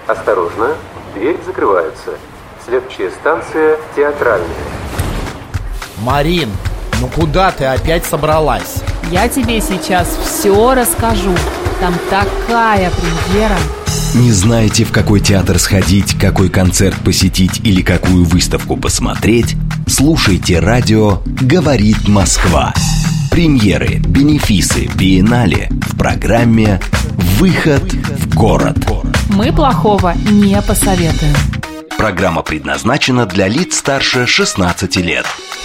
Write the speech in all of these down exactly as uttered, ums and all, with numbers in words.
Осторожно, двери закрываются. Следующая станция Театральная. Марин, ну куда ты опять собралась? Я тебе сейчас все расскажу. Там такая премьера. Не знаете, в какой театр сходить, какой концерт посетить или какую выставку посмотреть? Слушайте радио «Говорит Москва». Премьеры, бенефисы, биеннале в программе «Выход в город». Мы плохого не посоветуем. Программа предназначена для лиц старше шестнадцати лет.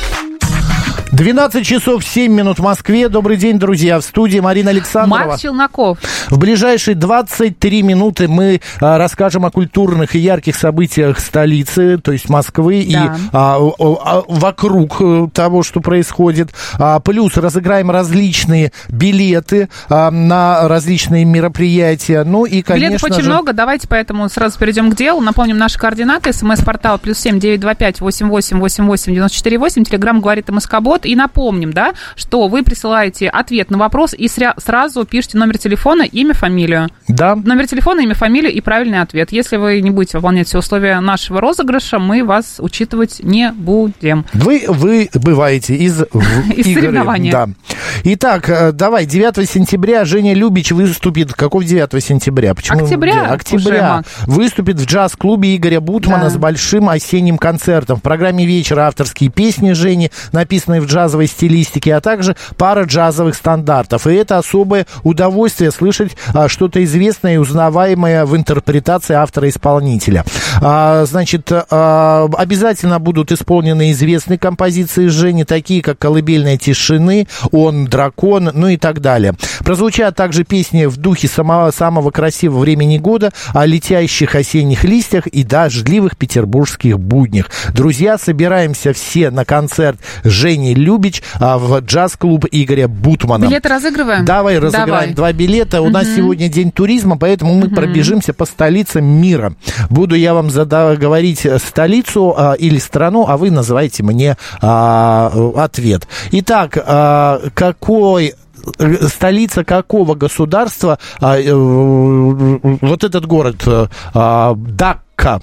двенадцать часов семь минут в Москве. Добрый день, друзья. В студии Марина Александрова. Макс Челноков. В ближайшие двадцать три минуты мы а, расскажем о культурных и ярких событиях столицы, то есть Москвы, да. и а, а, вокруг того, что происходит. А, плюс разыграем различные билеты а, на различные мероприятия. Ну и, конечно Билетов очень же... много. Давайте поэтому сразу перейдем к делу. Напомним наши координаты. СМС-портал плюс семь девятьсот двадцать пять восемьдесят восемь восемьдесят восемь девяносто четыре восемь. Телеграм говорит МСК-бот. И напомним, да, что вы присылаете ответ на вопрос и сря- сразу пишите номер телефона, имя, фамилию. Да. Номер телефона, имя, фамилию и правильный ответ. Если вы не будете выполнять все условия нашего розыгрыша, мы вас учитывать не будем. Вы, вы бываете из, из игры. Соревнования. Да. Итак, давай, девятого сентября Женя Любич выступит. Какого девятого сентября? Почему? Октября. Октября. Выступит в джаз-клубе Игоря Бутмана, да, с большим осенним концертом. В программе вечера авторские песни Жени, написанные в джазовой стилистике, а также пара джазовых стандартов. И это особое удовольствие слышать а, что-то известное и узнаваемое в интерпретации автора-исполнителя. А, значит, а, обязательно будут исполнены известные композиции Жени, такие как «Колыбельная тишины», «Он дракон», ну и так далее. Прозвучат также песни в духе самого, самого красивого времени года, о летящих осенних листьях и дождливых петербургских буднях. Друзья, собираемся все на концерт Жени Любич в джаз-клуб Игоря Бутмана. Билеты разыгрываем? Давай, разыграем Давай. два билета. У uh-huh. нас сегодня день туризма, поэтому мы uh-huh. пробежимся по столицам мира. Буду я вам задав- говорить столицу а, или страну, а вы называете мне а, ответ. Итак, а, какой... столица какого государства а, э, вот этот город а, Дакка?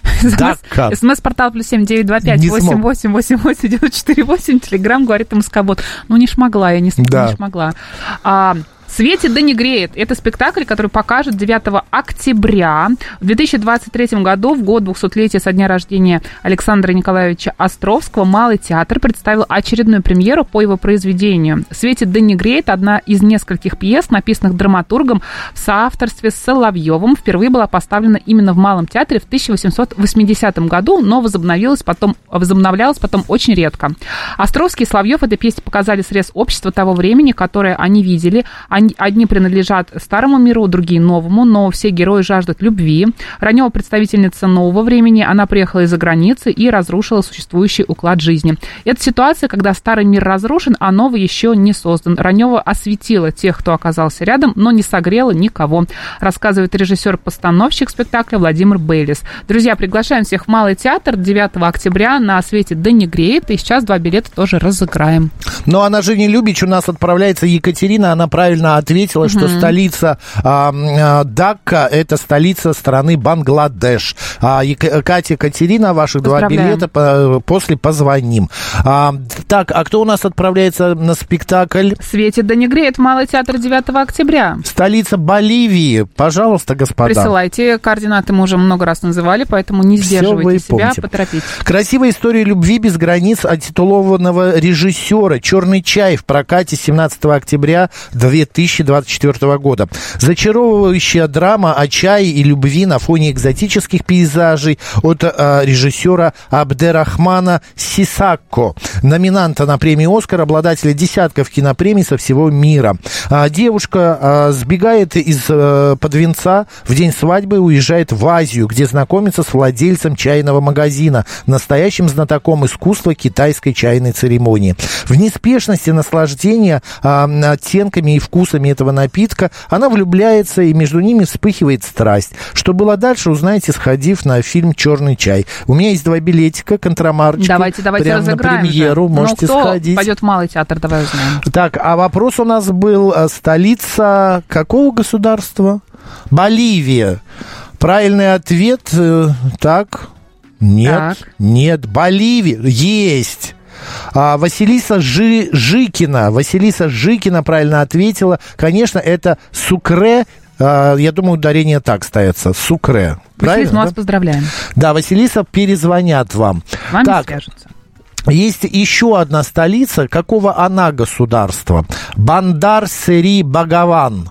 Дакка. СМС-портал плюс семь девятьсот двадцать пять восемьдесят восемь восемьдесят восемь девяносто четыре восемь. Телеграм говорит МСК-бот. Ну, не шмогла, я не, да. не шмогла. А, «Светит да не греет» — это спектакль, который покажет девятого октября в две тысячи двадцать третьем году, в год двухсотлетия со дня рождения Александра Николаевича Островского. Малый театр представил очередную премьеру по его произведению. «Светит да не греет» — одна из нескольких пьес, написанных драматургом в соавторстве с Соловьевым. Впервые была поставлена именно в Малом театре в тысяча восемьсот восьмидесятом году, но возобновилась потом, возобновлялась потом очень редко. Островский и Соловьев этой пьесе показали срез общества того времени, которое они видели. Одни принадлежат старому миру, другие новому, но все герои жаждут любви. Ранева представительница нового времени, она приехала из-за границы и разрушила существующий уклад жизни. Это ситуация, когда старый мир разрушен, а новый еще не создан. Ранева осветила тех, кто оказался рядом, но не согрела никого, рассказывает режиссер-постановщик спектакля Владимир Бейлис. Друзья, приглашаем всех в Малый театр девятого октября на «Светит да не греет», и сейчас два билета тоже разыграем. Ну, а на Жене Любич у нас отправляется Екатерина, она правильно ответила, что mm-hmm. столица а, а, Дакка – это столица страны Бангладеш. А, Ек- Катя, Екатерина, ваших два билета по, после позвоним. А, так, а кто у нас отправляется на спектакль? «Светит да не греет» в Малый театр девятого октября. Столица Боливии. Пожалуйста, господа. Присылайте. Координаты мы уже много раз называли, поэтому не сдерживайте себя, помните. Поторопитесь. Красивая история любви без границ от титулованного режиссера. «Черный чай» в прокате семнадцатого октября две тысячи двадцать четвёртого года. Зачаровывающая драма о чае и любви на фоне экзотических пейзажей от а, режиссера Абдерахмана Сисакко, номинанта на премию «Оскар», обладателя десятков кинопремий со всего мира. А, девушка а, сбегает из-под венца в день свадьбы и уезжает в Азию, где знакомится с владельцем чайного магазина, настоящим знатоком искусства китайской чайной церемонии. В неспешности наслаждения а, оттенками и вкусами этого напитка она влюбляется, и между ними вспыхивает страсть. Что было дальше, узнаете, сходив на фильм «Черный чай». У меня есть два билетика, контрамарочки. Давайте, давайте прямо разыграем на премьеру. Же. Можете ну, кто сходить. Пойдет в Малый театр, давай узнаем. Так, а вопрос у нас был: столица какого государства? Боливия. Правильный ответ, э, так, нет, так. нет, Боливия, есть. А, Василиса Жи, Жикина, Василиса Жикина правильно ответила. Конечно, это Сукре. А, я думаю, ударение так ставится. Сукре. Василиса, мы вас поздравляем. Да, Василиса, перезвонят вам. Вам так, свяжутся. Есть еще одна столица. Какого она государства? Бандар-Сери-Багаван.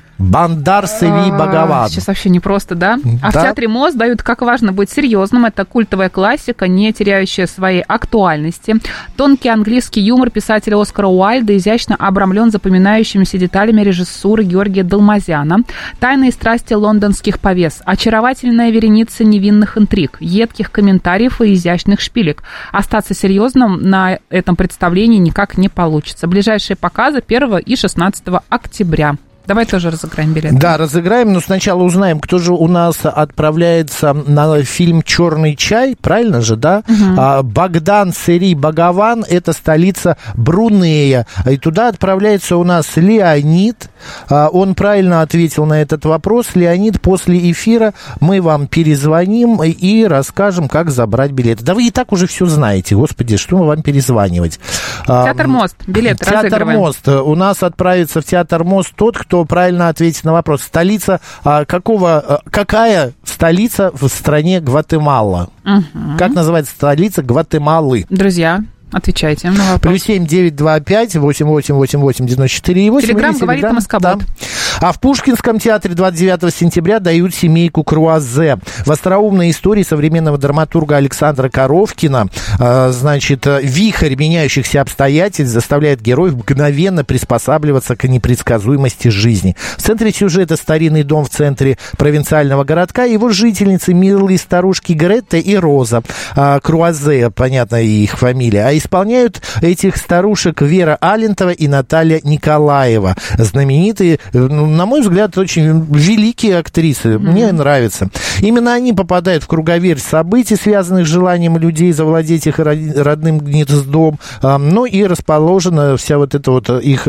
Бандар-Сери Багаван. Сейчас вообще непросто, да? А да? В театре МОЗ дают «Как важно быть серьезным». Это культовая классика, не теряющая своей актуальности. Тонкий английский юмор писателя Оскара Уайльда изящно обрамлен запоминающимися деталями режиссуры Георгия Далмазяна. Тайные страсти лондонских повес. Очаровательная вереница невинных интриг, едких комментариев и изящных шпилек. Остаться серьезным на этом представлении никак не получится. Ближайшие показы первого и шестнадцатого октября. Давай тоже разыграем билеты. Да, разыграем, но сначала узнаем, кто же у нас отправляется на фильм «Черный чай», правильно же, да? Угу. А, Богдан Сери Багаван, это столица Брунея, и туда отправляется у нас Леонид. А, он правильно ответил на этот вопрос. Леонид, после эфира мы вам перезвоним и расскажем, как забрать билеты. Да вы и так уже все знаете, господи, что мы вам перезванивать. Театр МОЗ, билеты разыгрываем. Театр МОЗ, у нас отправится в Театр МОЗ тот, кто правильно ответить на вопрос. Столица а, какого, какая столица в стране Гватемала? Угу. Как называется столица Гватемалы? Друзья, отвечайте на вопрос. Плюс семь девять два пять восемь восемь восемь восемь девяносто четыре восемь. Телеграм говорит Москобот. Да. А в Пушкинском театре двадцать девятого сентября дают «Семейку Круаззе». В остроумной истории современного драматурга Александра Коровкина, э, значит, вихрь меняющихся обстоятельств заставляет героев мгновенно приспосабливаться к непредсказуемости жизни. В центре сюжета старинный дом в центре провинциального городка, его жительницы милые старушки Гретта и Роза. Э, Круаззе, понятно, их фамилия. А исполняют этих старушек Вера Алентова и Наталья Николаева. Знаменитые, на мой взгляд, очень великие актрисы. Mm-hmm. Мне нравятся. Именно они попадают в круговерть событий, связанных с желанием людей завладеть их родным гнездом. Ну и расположена вся вот эта вот их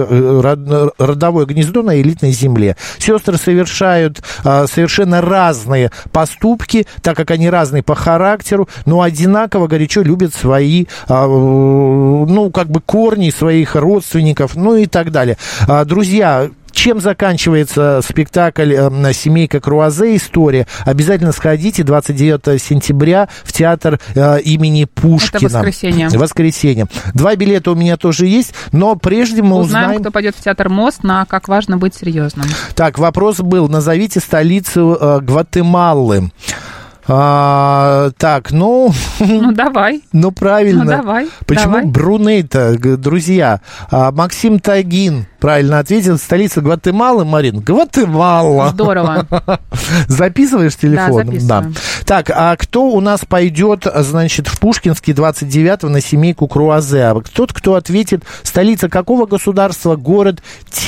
родовое гнездо на элитной земле. Сестры совершают совершенно разные поступки, так как они разные по характеру, но одинаково горячо любят свои, ну, как бы корни своих родственников, ну и так далее. Друзья, чем заканчивается спектакль «Семейка Круаззе. История»? Обязательно сходите двадцать девятого сентября в театр э, имени Пушкина. Это воскресенье. Воскресенье. Два билета у меня тоже есть, но прежде мы узнаем... Узнаем, кто пойдет в театр МОЗ на «Как важно быть серьезным». Так, вопрос был. Назовите столицу э, Гватемалы. А, так, ну... Ну, давай. Ну, правильно. Ну, давай. Почему давай. Бруней-то, друзья? А, Максим Тагин правильно ответил. Столица Гватемалы, Марин. Гватемала. Здорово. Записываешь телефон? Да, записываю. Да. Так, а кто у нас пойдет, значит, в Пушкинский двадцать девятого на «Семейку Круаззе»? Тот, кто ответит, столица какого государства? Город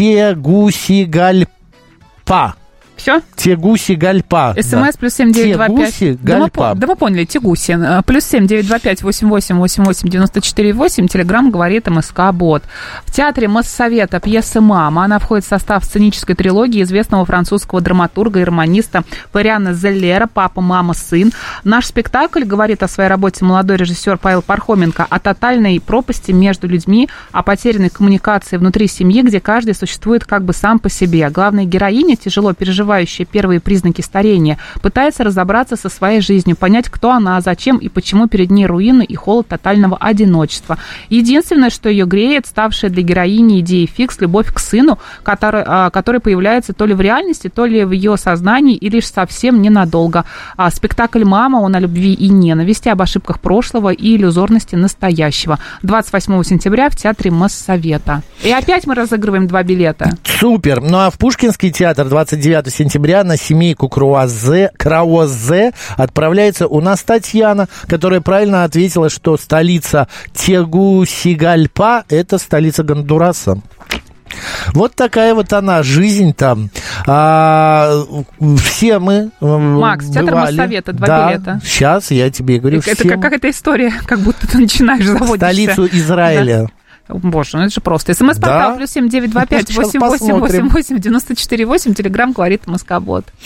Тегусигальпа. Все? Тегусигальпа. СМС плюс семь девять два пять. Тегусигальпа. Да мы поняли, Тегуси. Плюс семь девять два пять восемь восемь восемь восемь девяносто четыре восемь. Телеграм говорит МСК-бот. В театре Моссовета пьеса «Мама». Она входит в состав сценической трилогии известного французского драматурга и романиста Фариана Зеллера «Папа, мама, сын». Наш спектакль говорит о своей работе молодой режиссер Павел Пархоменко, о тотальной пропасти между людьми, о потерянной коммуникации внутри семьи, где каждый существует как бы сам по себе. Главная героиня, тяжело переживающая первые признаки старения, пытается разобраться со своей жизнью, понять, кто она, зачем и почему перед ней руины и холод тотального одиночества. Единственное, что ее греет, ставшая для героини идеей фикс, любовь к сыну, который, который появляется то ли в реальности, то ли в ее сознании, и лишь совсем ненадолго. Спектакль «Мама», он о любви и ненависти, об ошибках прошлого и иллюзорности настоящего. двадцать восьмого сентября в театре Моссовета. И опять мы разыгрываем два билета. Супер! Ну а в Пушкинский театр двадцать девятого сентября на «Семейку Круаззе, Крауаззе» отправляется у нас Татьяна, которая правильно ответила, что столица Тегусигальпа – это столица Гондураса. Вот такая вот она, жизнь там. А, все мы Макс, бывали. Театр Моссовета, два да, билета. Сейчас я тебе говорю. Это как какая-то история, как будто ты начинаешь заводишься. Столицу Израиля. Да. Боже, ну это же просто. СМС-портал да. плюс семь девять два пять восемь восемь восемь восемь девяносто четыре восемь. Телеграм говорит Москобот.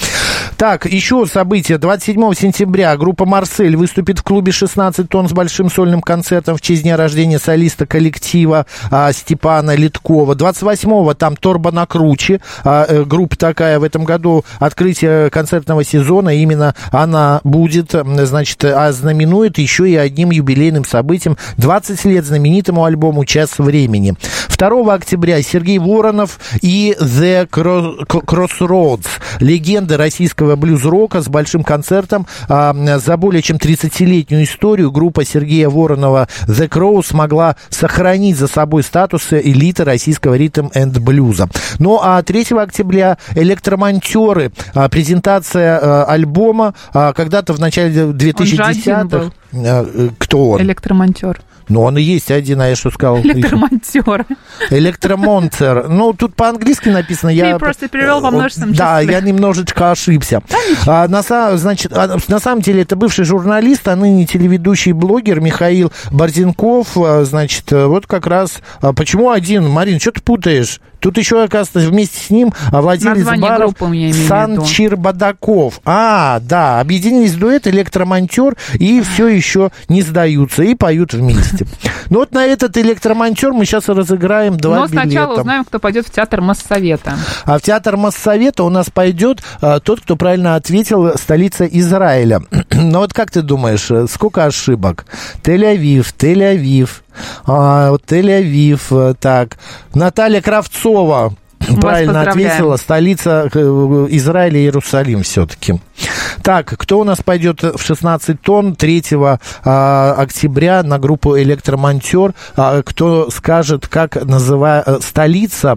Так, еще событие. двадцать седьмого сентября группа «Марсель» выступит в клубе шестнадцать тонн с большим сольным концертом в честь дня рождения солиста коллектива а, Степана Литкова. двадцать восьмого там «Торбо на круче». А, группа такая. В этом году открытие концертного сезона. Именно она будет, значит, ознаменует еще и одним юбилейным событием. двадцать лет знаменитому альбому «Час времени». второго октября Сергей Воронов и The Crossroads. Легенды российского блюз-рока с большим концертом. А, за более чем тридцатилетнюю историю группа Сергея Воронова The Crows смогла сохранить за собой статус элиты российского ритм-энд-блюза. Ну а третьего октября электромонтеры. А, презентация а, альбома а, когда-то в начале две тысячи десятых. А, кто он? Электромонтер. Ну, он и есть один, а я что сказал? Электромонтер. Электромонтер. Ну, тут по-английски написано. Ты я просто перевел во множественном да, числе. Да, я немножечко ошибся. А, на, значит, а, на самом деле, это бывший журналист, а ныне телеведущий блогер Михаил Борзенков. А, значит, вот как раз... А, почему один? Марин, что ты путаешь? Тут еще, оказывается, вместе с ним владелец баров Санчир Бадаков. А, да, объединились в дуэт «Электромонтер» и все еще не сдаются, и поют вместе. Ну вот на этот «Электромонтер» мы сейчас разыграем два Но билета. Но сначала узнаем, кто пойдет в театр Моссовета. А в театр Моссовета у нас пойдет а, тот, кто правильно ответил, столица Израиля. Ну вот как ты думаешь, сколько ошибок? Тель-Авив, Тель-Авив. А, вот Тель-Авив, так. Наталья Кравцова правильно ответила. Столица Израиля, Иерусалим все-таки. Так, кто у нас пойдет в шестнадцать тонн третьего а, октября на группу «Электромонтер»? А, кто скажет, как называется столица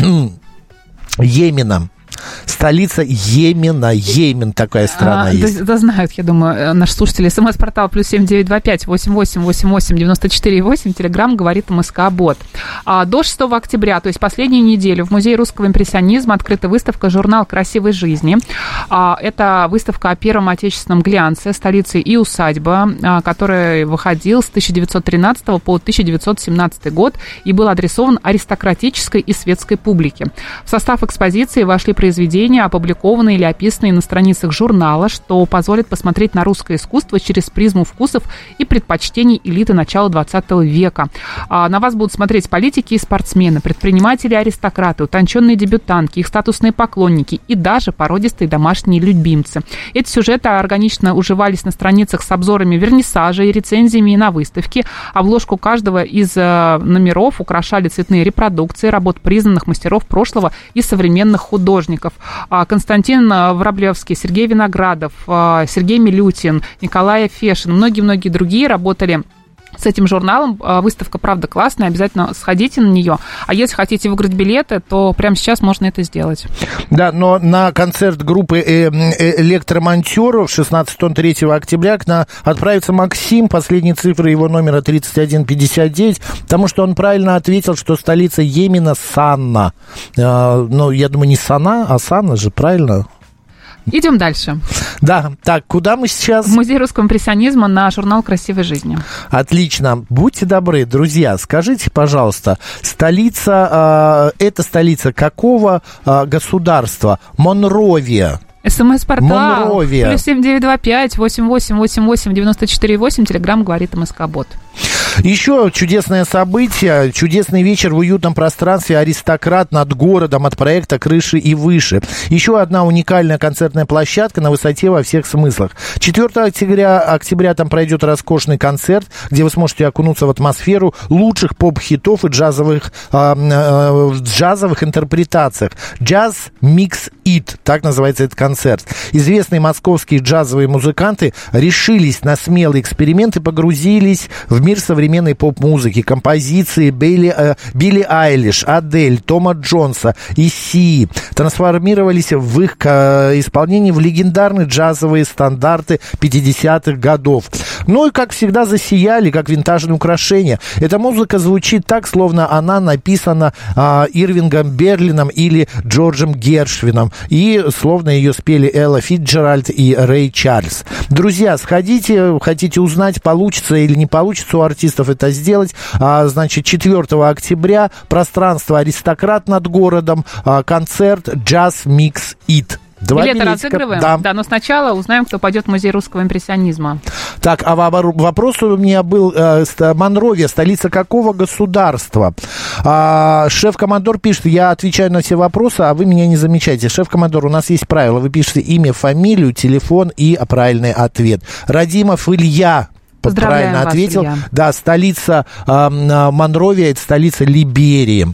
Йемена? Столица Йемена. Йемен такая страна а, есть. Да, да знают, я думаю, наши слушатели. СМС-портал плюс семь девять два пять восемь восемь восемь восемь девяносто четыре восемь. Телеграм говорит МСК-бот. А, до шестого октября, то есть последнюю неделю, в Музее русского импрессионизма открыта выставка «Журнал красивой жизни». А, это выставка о первом отечественном глянце, столице и усадьба, а, который выходил с тысяча девятьсот тринадцатого по тысяча девятьсот семнадцатый год и был адресован аристократической и светской публике. В состав экспозиции вошли произведения, опубликованные или описанные на страницах журнала, что позволит посмотреть на русское искусство через призму вкусов и предпочтений элиты начала двадцатого века. А на вас будут смотреть политики и спортсмены, предприниматели и аристократы, утонченные дебютантки, их статусные поклонники и даже породистые домашние любимцы. Эти сюжеты органично уживались на страницах с обзорами вернисажей, рецензиями на выставке. Обложку каждого из номеров украшали цветные репродукции работ признанных мастеров прошлого и современных художников. Константин Враблевский, Сергей Виноградов, Сергей Милютин, Николай Фешин, многие-многие другие работали с этим журналом. Выставка, правда, классная, обязательно сходите на нее. А если хотите выиграть билеты, то прямо сейчас можно это сделать. Да, но на концерт группы «Электромонтеров» шестнадцать тонн третьего октября к нам отправится Максим, последние цифры его номера тридцать один пятьдесят девять, потому что он правильно ответил, что столица Йемена Санна. Ну, я думаю, не Сана, а Санна же, правильно? Идем дальше. Да, так, куда мы сейчас? В Музей русского импрессионизма на журнал красивой жизни. Отлично. Будьте добры, друзья, скажите, пожалуйста, столица, э, это столица какого э, государства? Монровия. СМС-портал плюс семь девять два пять восемь восемь восемь восемь девяносто четыре восемь. Телеграм говорит МСК-бот. Еще чудесное событие, чудесный вечер в уютном пространстве «Аристократ» над городом от проекта «Крыши и выше». Еще одна уникальная концертная площадка на высоте во всех смыслах. четвёртого октября, октября там пройдет роскошный концерт, где вы сможете окунуться в атмосферу лучших поп-хитов и джазовых, э, э, джазовых интерпретациях. «Jazz Mix It», так называется этот концерт. Известные московские джазовые музыканты решились на смелый эксперимент и погрузились в мир современной современной поп-музыки, композиции Билли, э, Билли Айлиш, Адель, Тома Джонса и Си трансформировались в их э, исполнении в легендарные джазовые стандарты пятидесятых годов. Ну и, как всегда, засияли, как винтажные украшения. Эта музыка звучит так, словно она написана э, Ирвингом Берлином или Джорджем Гершвином, и словно ее спели Элла Фитджеральд и Рэй Чарльз. Друзья, сходите, хотите узнать, получится или не получится у артистов это сделать. А, значит, четвёртого октября пространство «Аристократ» над городом, а, концерт «Jazz Mix It». Два билеты билетика. разыгрываем? Да. Да, но сначала узнаем, кто пойдет в музей русского импрессионизма. Так, а вопрос у меня был. Э, Монровия, столица какого государства? А, шеф-командор пишет, я отвечаю на все вопросы, а вы меня не замечаете. Шеф-командор, у нас есть правило. Вы пишете имя, фамилию, телефон и правильный ответ. Радимов Илья правильно вас, ответил. Илья. Да, столица э, Монровия, это столица Либерии.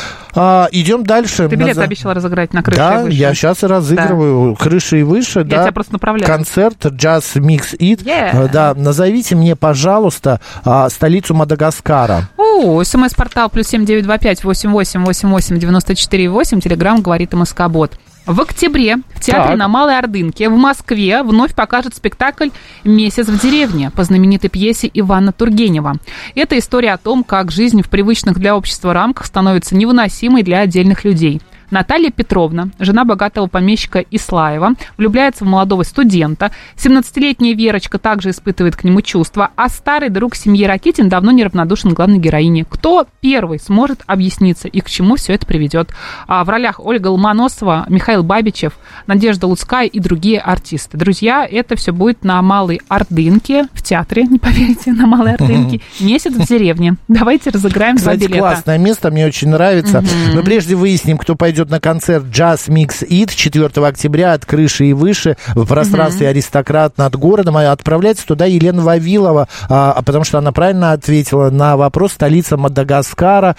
А, идем дальше. Ты билет Наз... обещал разыграть на крыше да, и выше. Да, я сейчас и разыгрываю. Да. Крыши и выше. Я да. тебя просто направляю. Концерт Jazz Mix It. Yeah. Да, назовите мне, пожалуйста, столицу Мадагаскара. О, СМС-портал плюс семь девять два пять восемь восемь восемь восемь девяносто четыре восемь. Телеграм говорит МСК-бот. В октябре в театре так. на Малой Ордынке в Москве вновь покажет спектакль «Месяц в деревне» по знаменитой пьесе Ивана Тургенева. Это история о том, как жизнь в привычных для общества рамках становится невыносимой для отдельных людей. Наталья Петровна, жена богатого помещика Ислаева, влюбляется в молодого студента. семнадцатилетняя Верочка также испытывает к нему чувства, а старый друг семьи Ракитин давно неравнодушен к главной героине. Кто первый сможет объясниться и к чему все это приведет? А в ролях Ольга Ломоносова, Михаил Бабичев, Надежда Луцкая и другие артисты. Друзья, это все будет на Малой Ордынке, в театре, не поверите, на Малой Ордынке. «Месяц в деревне». Давайте разыграем два билета. Кстати, классное место, мне очень нравится. Но прежде выясним, кто пойдет на концерт Jazz Mix It четвёртого октября от крыши и выше в пространстве mm-hmm. «Аристократ» над городом. Отправляется туда Елена Вавилова, а, потому что она правильно ответила на вопрос. Столица Мадагаскара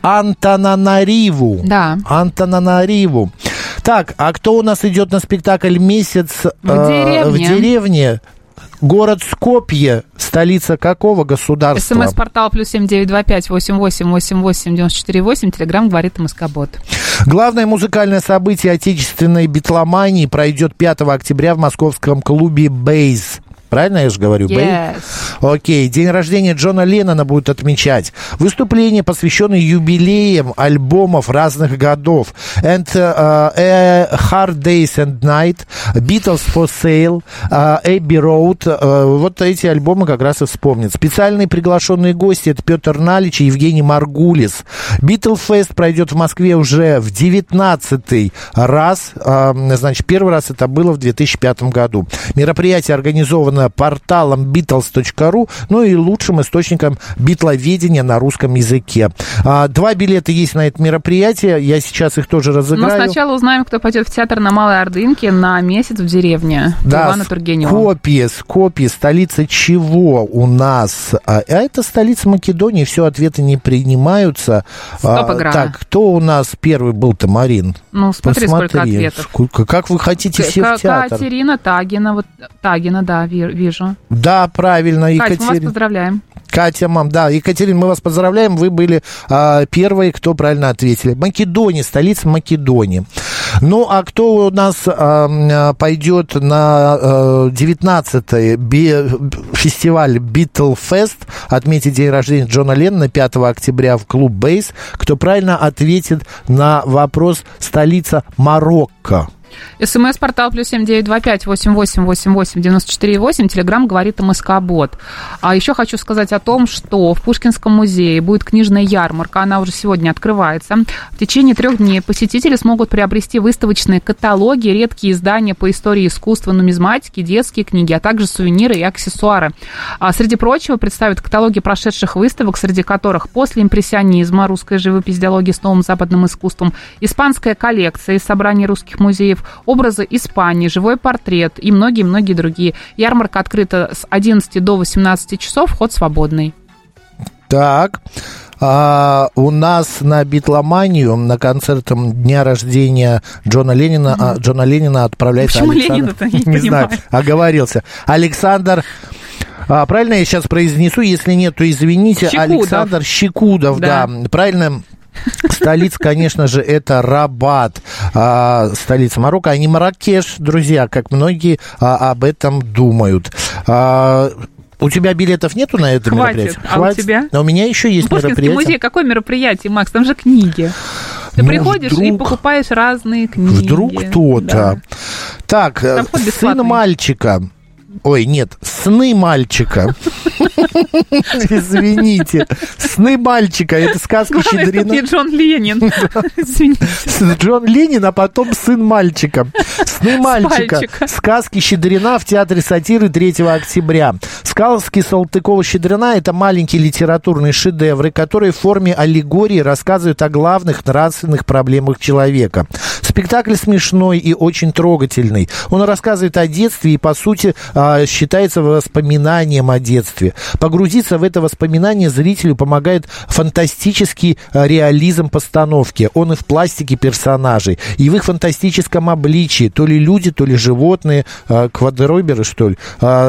Антананариву. Да. Антананариву. Так, а кто у нас идет на спектакль «Месяц в деревне»? Э, в деревне? Город Скопье, столица какого государства? СМС-портал плюс семь девять два пять восемь восемь восемь восемь девяносто четыре восемь. Телеграм говорит МСК-бот. Главное музыкальное событие отечественной битломании пройдет пятого октября в московском клубе «Бейз». Правильно я же говорю? Yes. Окей. День рождения Джона Леннона будут отмечать. Выступления, посвященные юбилеям альбомов разных годов. And uh, A Hard Days and Night, Beatles for Sale, uh, Abbey Road. Uh, вот эти альбомы как раз и вспомнят. Специальные приглашенные гости — это Петр Налич и Евгений Маргулис. Битлфест пройдет в Москве уже в девятнадцатый раз. Uh, значит, первый раз это было в две тысячи пятом году. Мероприятие организовано порталом битлз точка ру, ну и лучшим источником битловедения на русском языке. А, два билета есть на это мероприятие, я сейчас их тоже разыграю. Но сначала узнаем, кто пойдет в театр на Малой Ордынке на «Месяц в деревне» да, Ивана Тургенева. Скопье, Скопье, столица чего у нас? А, это столица Македонии, все, ответы не принимаются. Стоп-игра. А, так, кто у нас первый был-то, Марин? Ну, смотри, Посмотри, сколько ответов. Сколько, как вы хотите все К- в театр? Катерина Тагина, вот Тагина, да, вижу. Да, правильно, Екатерина. Катя, мы вас поздравляем. Катя, мам, да, Екатерина, мы вас поздравляем, вы были а, первые, кто правильно ответили. Македония, столица Македонии. Ну, а кто у нас а, пойдет на а, девятнадцатый би, фестиваль Битлфест, отметить день рождения Джона Леннона пятого октября в клуб «Бейз», кто правильно ответит на вопрос «столица Марокко»? СМС-портал плюс семь девять два пять восемь восемь восемь восемь девяносто четыре восемь. Телеграм говорит МСК-бот. А еще хочу сказать о том, что в Пушкинском музее будет книжная ярмарка. Она уже сегодня открывается. В течение трех дней посетители смогут приобрести выставочные каталоги, редкие издания по истории искусства, нумизматики, детские книги, а также сувениры и аксессуары. А среди прочего представят каталоги прошедших выставок, среди которых после импрессионизма, русская живопись, диалоги с новым западным искусством, испанская коллекция из собраний русских музеев, образы Испании, живой портрет и многие-многие другие. Ярмарка открыта с одиннадцати до восемнадцати часов, вход свободный. Так, а у нас на битломанию, на концертом дня рождения Джона Леннона, mm-hmm. Джона Леннона отправляется Почему Александр... Ленина-то? Не, не знаю, оговорился. Александр... А, правильно я сейчас произнесу? Если нет, то извините. Щекудов. Александр Щекудов, да, да правильно... Столица, конечно же, это Рабат, а, столица Марокко, а не Марракеш, друзья, как многие а, об этом думают. А, у тебя билетов нету на это Хватит. мероприятие? А Хватит. у тебя? А у меня еще есть Пушкинский мероприятие. музей, какое мероприятие, Макс? Там же книги. Ты ну, приходишь вдруг, и покупаешь разные книги. Вдруг кто-то. Да. Так, сын мальчика... Ой, нет, сны мальчика. Извините. «Сны мальчика». Это сказка Щедрина. Главное, Джон Ленин. Извините. Джон Ленин, а потом сын мальчика. «Сны мальчика». Сказки Щедрина в Театре сатиры третьего октября. Сказки Салтыкова-Щедрина — это маленькие литературные шедевры, которые в форме аллегории рассказывают о главных нравственных проблемах человека. Спектакль смешной и очень трогательный. Он рассказывает о детстве и, по сути, считается воспоминанием о детстве. Погрузиться в это воспоминание зрителю помогает фантастический реализм постановки. Он и в пластике персонажей, и в их фантастическом обличии. То ли люди, то ли животные, квадроберы, что ли,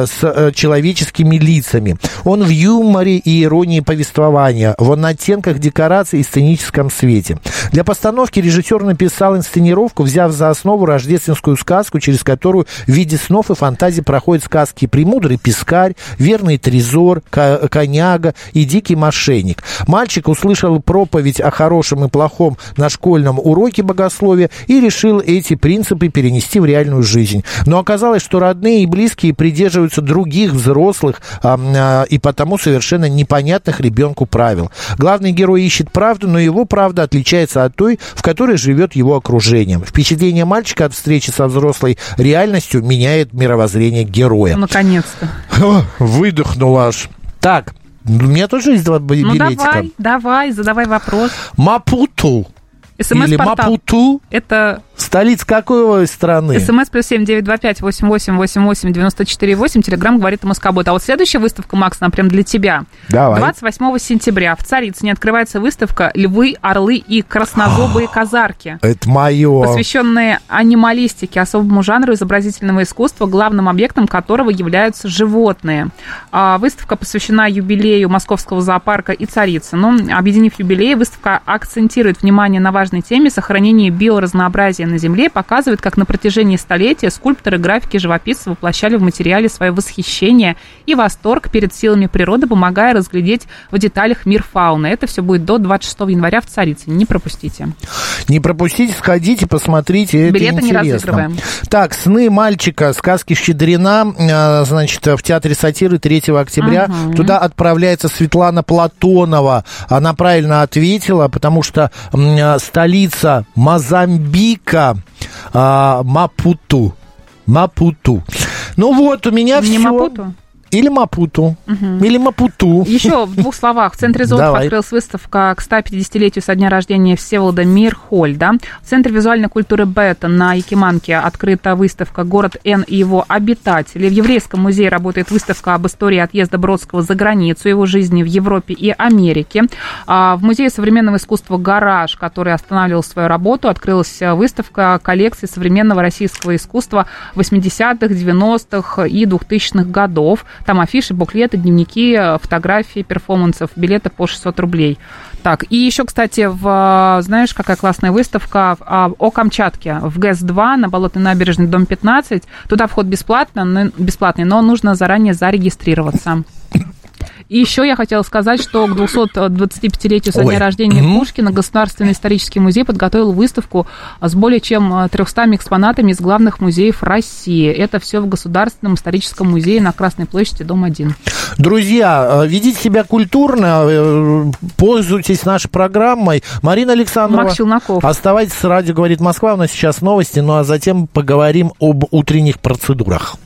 с человеческими лицами. Он в юморе и иронии повествования, в оттенках декораций и сценическом свете. Для постановки режиссер написал инсценировку, взяв за основу рождественскую сказку, через которую в виде снов и фантазий проходят сказки «Премудрый пескарь», «Верный трезор», «Коняга» и «Дикий мошенник». Мальчик услышал проповедь о хорошем и плохом на школьном уроке богословия и решил эти принципы перенести в реальную жизнь. Но оказалось, что родные и близкие придерживаются других взрослых а, а, и потому совершенно непонятных ребенку правил. Главный герой ищет правду, но его правда отличается от той, в которой живет его окружение. Впечатление мальчика от встречи со взрослой реальностью меняет мировоззрение героя. Наконец-то. Выдохнул аж. Так, у меня тоже есть два билетика. Ну давай, давай, задавай вопрос. Мапуту. Или Мапуту. Это... Столица какой страны? СМС плюс семь девять два пять восемь восемь восемь восемь девяносто четыре восемь. Телеграм говорит МСК-бот. А вот следующая выставка, Макс, нам прям для тебя. Давай. двадцать восьмого сентября в Царицыне открывается выставка «Львы, орлы и краснозобые казарки». Это мое. Посвященная анималистике, особому жанру изобразительного искусства, главным объектом которого являются животные. Выставка посвящена юбилею Московского зоопарка и Царицыну. Объединив юбилей, выставка акцентирует внимание на важной теме сохранения биоразнообразия на Земле, показывает, как на протяжении столетия скульпторы, графики, живописцы воплощали в материале свое восхищение и восторг перед силами природы, помогая разглядеть в деталях мир фауны. Это все будет до двадцать шестого января в Царицыне. Не пропустите. Не пропустите, сходите, посмотрите. Билеты это не разыгрываем. Так, «Сны мальчика», сказки Щедрина, значит, в Театре сатиры третьего октября. Угу. Туда отправляется Светлана Платонова. Она правильно ответила, потому что столица Мозамбика А, Мапуту. Мапуту. Ну вот, у меня Не все. Мапуту? Или Мапуту. Угу. Или Мапуту. Еще в двух словах. В Центре зоодов открылась выставка к сто пятидесятилетию со дня рождения Всеволода Мирхольда. В Центре визуальной культуры Бета на Якиманке открыта выставка «Город Н и его обитатели». В Еврейском музее работает выставка об истории отъезда Бродского за границу, его жизни в Европе и Америке. В Музее современного искусства «Гараж», который останавливал свою работу, открылась выставка коллекции современного российского искусства восьмидесятых, девяностых и двухтысячных годов. Там афиши, буклеты, дневники, фотографии, перформансов, билеты по шестьсот рублей. Так, и еще, кстати, в, знаешь, какая классная выставка о Камчатке в ГЭС два на Болотной набережной, дом пятнадцать. Туда вход бесплатно, бесплатный, но нужно заранее зарегистрироваться. И еще я хотела сказать, что к двухсотдвадцатипятилетию со дня рождения mm-hmm. Пушкина Государственный исторический музей подготовил выставку с более чем трехстами экспонатами из главных музеев России. Это все в Государственном историческом музее на Красной площади, дом один. Друзья, ведите себя культурно, пользуйтесь нашей программой. Марина Александрова. Макс Челноков. Оставайтесь с радио «Говорит Москва». У нас сейчас новости, ну а затем поговорим об утренних процедурах.